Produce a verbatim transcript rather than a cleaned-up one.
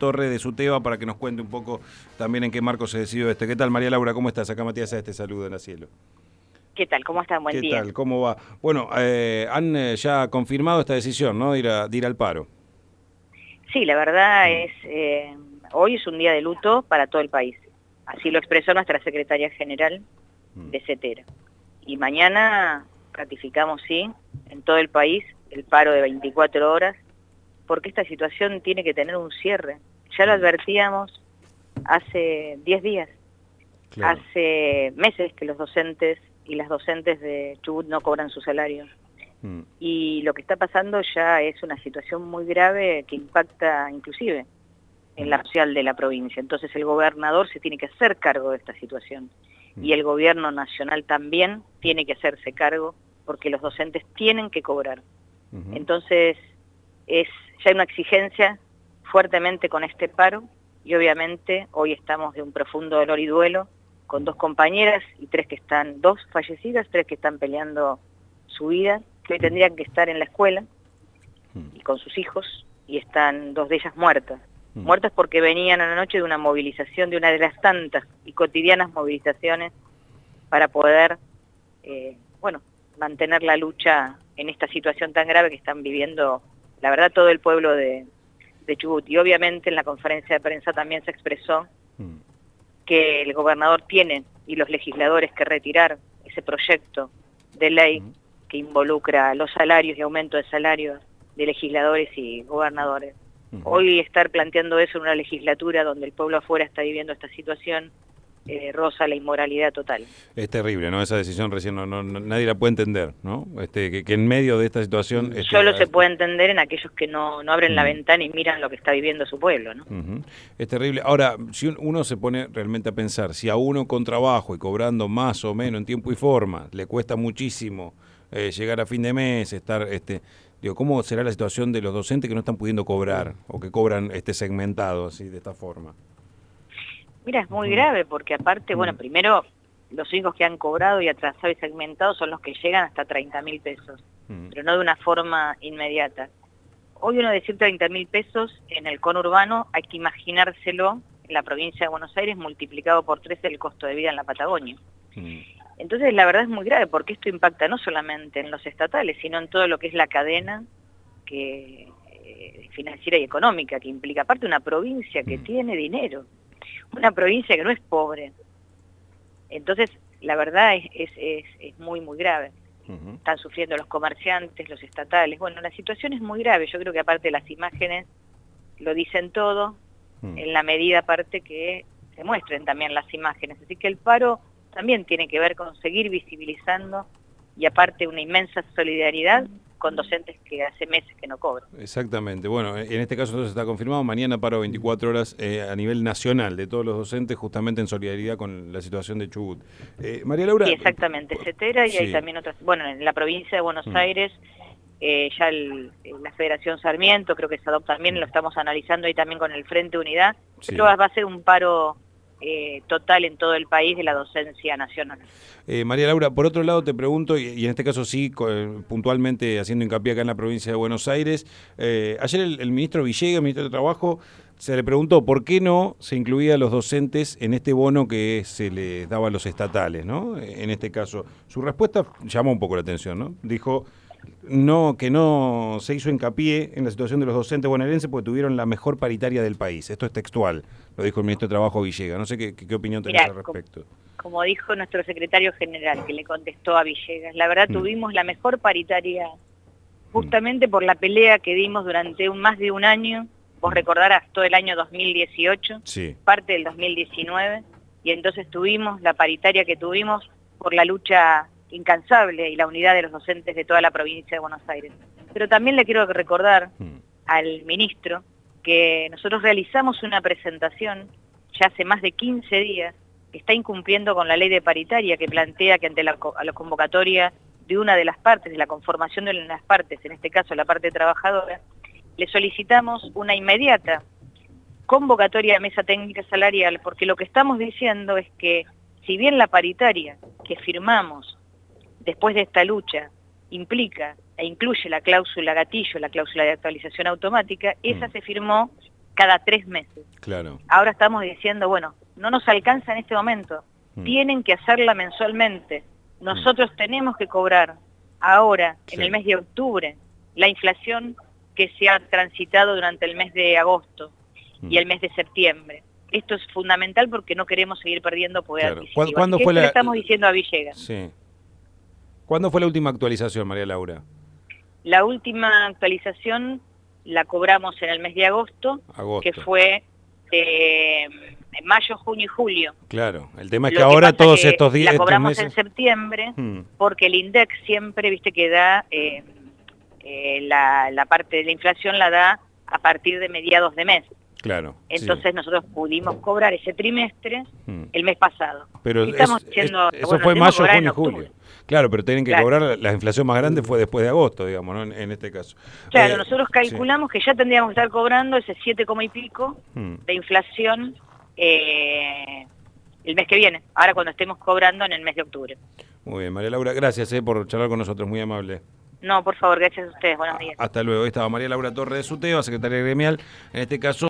Torre de SUTEBA para que nos cuente un poco también en qué marco se decidió este. ¿Qué tal, María Laura? ¿Cómo estás? Acá Matías Sáez te saluda en la Cielo. ¿Qué tal? ¿Cómo están? Buen ¿Qué día. tal? ¿Cómo va? Bueno, eh, han eh, ya confirmado esta decisión, ¿no? De ir, a, de ir al paro. Sí, la verdad es, eh, hoy es un día de luto para todo el país. Así lo expresó nuestra secretaria general de CETERA. Y mañana ratificamos, sí, en todo el país el paro de veinticuatro horas, porque esta situación tiene que tener un cierre. Ya lo advertíamos hace diez días, Claro. hace meses que los docentes y las docentes de Chubut no cobran su salario. Mm. Y lo que está pasando ya es una situación muy grave que impacta inclusive en la social de la provincia. Entonces el gobernador se tiene que hacer cargo de esta situación. Mm. Y el gobierno nacional también tiene que hacerse cargo porque los docentes tienen que cobrar. Uh-huh. Entonces es ya hay una exigencia fuertemente con este paro y obviamente hoy estamos de un profundo dolor y duelo con dos compañeras y tres que están, dos fallecidas, tres que están peleando su vida, que hoy tendrían que estar en la escuela y con sus hijos, y están dos de ellas muertas. Mm. Muertas porque venían a la noche de una movilización, de una de las tantas y cotidianas movilizaciones para poder, eh, bueno, mantener la lucha en esta situación tan grave que están viviendo, la verdad, todo el pueblo de, de Chubut. Y obviamente en la conferencia de prensa también se expresó mm. que el gobernador tiene y los legisladores que retirar ese proyecto de ley mm. que involucra los salarios y aumento de salarios de legisladores y gobernadores. Uh-huh. Hoy estar planteando eso en una legislatura donde el pueblo afuera está viviendo esta situación eh, roza la inmoralidad total. Es terrible, ¿no? Esa decisión recién no, no, nadie la puede entender, ¿no? Este, que, que en medio de esta situación... Este, Solo este... se puede entender en aquellos que no, no abren uh-huh. la ventana y miran lo que está viviendo su pueblo, ¿no? Uh-huh. Es terrible. Ahora, si uno se pone realmente a pensar, si a uno con trabajo y cobrando más o menos en tiempo y forma le cuesta muchísimo eh, llegar a fin de mes, estar... este Digo, ¿cómo será la situación de los docentes que no están pudiendo cobrar o que cobran este segmentado así de esta forma? Mira, es muy uh-huh. grave porque aparte, uh-huh. bueno, primero los únicos que han cobrado y atrasado y segmentado son los que llegan hasta treinta mil pesos, uh-huh. pero no de una forma inmediata. Hoy uno decir treinta mil pesos en el conurbano hay que imaginárselo en la provincia de Buenos Aires multiplicado por tres el costo de vida en la Patagonia. Uh-huh. Entonces la verdad es muy grave porque esto impacta no solamente en los estatales, sino en todo lo que es la cadena que, eh, financiera y económica que implica, aparte una provincia que mm. tiene dinero, una provincia que no es pobre. Entonces la verdad es, es, es, es muy muy grave. Uh-huh. Están sufriendo los comerciantes, los estatales. Bueno, la situación es muy grave, yo creo que aparte las imágenes lo dicen todo, mm. en la medida aparte que se muestren también las imágenes. Así que el paro también tiene que ver con seguir visibilizando y aparte una inmensa solidaridad con docentes que hace meses que no cobran. Exactamente. Bueno, en este caso entonces está confirmado, mañana paro veinticuatro horas eh, a nivel nacional de todos los docentes justamente en solidaridad con la situación de Chubut. Eh, María Laura... Sí, exactamente, CETERA y sí. hay también otras... Bueno, en la provincia de Buenos mm. Aires, eh, ya el, la Federación Sarmiento, creo que SADOC también lo estamos analizando ahí también con el Frente Unidad, sí. pero va a ser un paro... Eh, total en todo el país de la docencia nacional. Eh, María Laura, por otro lado te pregunto, y, y en este caso sí, con, puntualmente haciendo hincapié acá en la provincia de Buenos Aires, eh, ayer el, el ministro Villegas, el ministro de Trabajo, se le preguntó por qué no se incluía a los docentes en este bono que se les daba a los estatales, ¿no? En este caso, su respuesta llamó un poco la atención, ¿no? Dijo... No, que no se hizo hincapié en la situación de los docentes bonaerenses porque tuvieron la mejor paritaria del país. Esto es textual, lo dijo el ministro de Trabajo Villegas. No sé qué, qué opinión tenés Mirá, al respecto. Como, como dijo nuestro secretario general, que le contestó a Villegas, la verdad mm. tuvimos la mejor paritaria justamente mm. por la pelea que dimos durante un, más de un año. Vos recordarás todo el año dos mil dieciocho, sí. parte del dos mil diecinueve, y entonces tuvimos la paritaria que tuvimos por la lucha incansable y la unidad de los docentes de toda la provincia de Buenos Aires. Pero también le quiero recordar mm. al ministro que nosotros realizamos una presentación ya hace más de quince días que está incumpliendo con la ley de paritaria que plantea que ante la, a la convocatoria de una de las partes, de la conformación de las partes, en este caso la parte trabajadora, le solicitamos una inmediata convocatoria de mesa técnica salarial, porque lo que estamos diciendo es que si bien la paritaria que firmamos después de esta lucha implica e incluye la cláusula gatillo, la cláusula de actualización automática, esa mm. se firmó cada tres meses. Claro. Ahora estamos diciendo, bueno, no nos alcanza en este momento, mm. tienen que hacerla mensualmente. Nosotros mm. tenemos que cobrar ahora, sí. en el mes de octubre, la inflación que se ha transitado durante el mes de agosto mm. y el mes de septiembre. Esto es fundamental porque no queremos seguir perdiendo poder claro. adquisitivo. ¿Cuándo fue la... le estamos diciendo a Villegas. Sí. ¿Cuándo fue la última actualización, María Laura? La última actualización la cobramos en el mes de agosto, agosto. que fue de mayo, junio y julio. Claro, el tema es que Lo ahora que todos que estos días... La cobramos meses... en septiembre hmm. porque el INDEC siempre, viste, que da eh, eh, la, la parte de la inflación la da a partir de mediados de mes. Claro. Entonces sí. nosotros pudimos cobrar ese trimestre hmm. el mes pasado. Pero Estamos es, diciendo, es, eso bueno, fue mayo, junio y julio. Claro, pero tienen que claro. cobrar, la inflación más grande fue después de agosto, digamos, ¿no? En, en este caso. Claro, eh, nosotros calculamos sí. que ya tendríamos que estar cobrando ese siete coma y pico hmm. de inflación eh, el mes que viene, ahora cuando estemos cobrando en el mes de octubre. Muy bien, María Laura, gracias eh, por charlar con nosotros, muy amable. No, por favor, gracias a ustedes, buenos días. Hasta luego, ahí estaba María Laura Torres de Suteo, secretaria gremial, en este caso...